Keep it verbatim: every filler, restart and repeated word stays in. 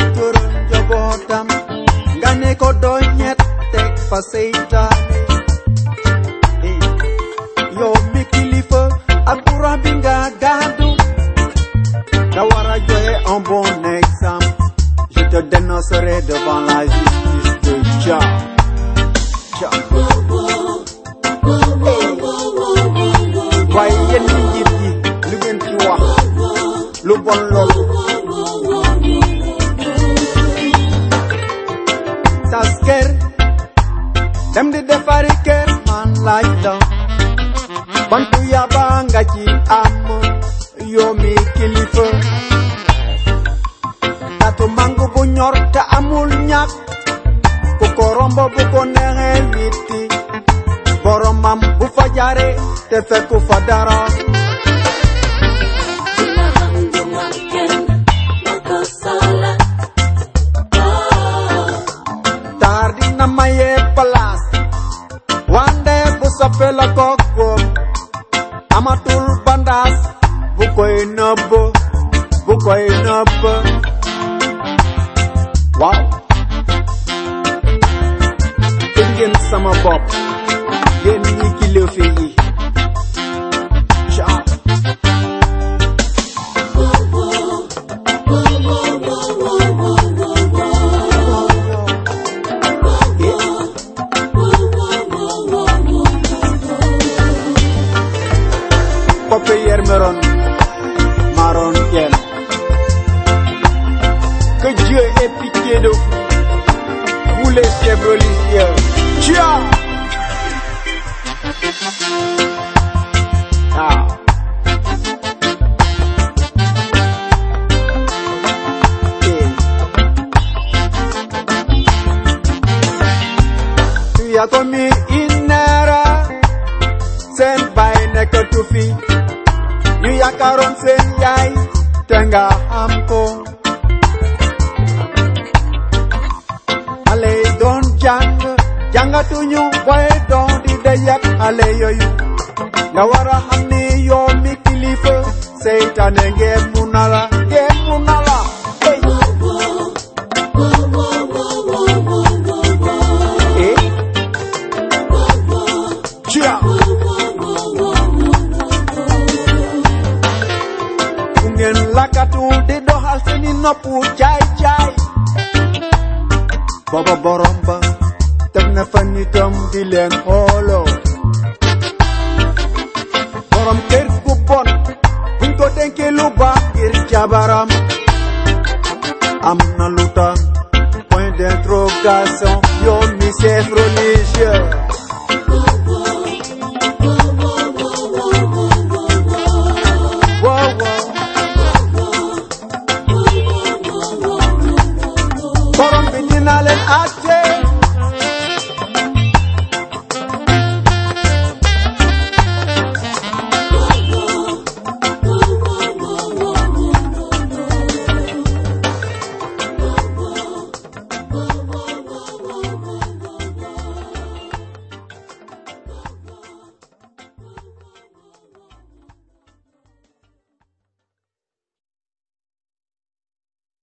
tëral njabootam nga ne ko doo ñett teg fa seytaane yow mi kilifa ak courant bi nga gàddu nga war a joxe un bon exemple. Je te dénoncerai devant la justice de Jah. Jah. waaye yéen ñi njiit yi lu ngeen ci wax lu bon loolu. sas kër dem di defari kër man laaj la bantu yaba nga ci am yow mi kilifa. tatu mangu bu ñor te amul ñàkk ku ko rombo bu ko neexee witti boromam bu fa jaare te fekku fa dara. taar dina maye place wande bu soppe la ko góob amatul bandaas bu koy nëbb bu koy nëbb. waaw dégg ngeen sama bopp yéen ñi kilifa yi. Jah. Poppe yer meron maron yen. Que Dieu ait pitié de vous, vous les chefs religieux. Jah. Ah. Okay. Tu as commis une erreur, sen bay nekkatu fi. ñu yaakaaroon seen yaay te nga am ko. xale yi doon jàng jàngatuñu boy doon di dayak xale yooyu. nga war a xam ni yow mi kilifa seytaane ngeen mu na la ngeen mu na la. eh Jah. bu ngeen lakkatu di doxal seeni noppu caay caay booba borom ba teg na fa nitam di leen xooloo. borom kër gu bon buñ ko dénkee lu baax ngir jabaram am na lu tax point d'interrogation yow mi chef religieux. wow wow borom bi dina leen àtte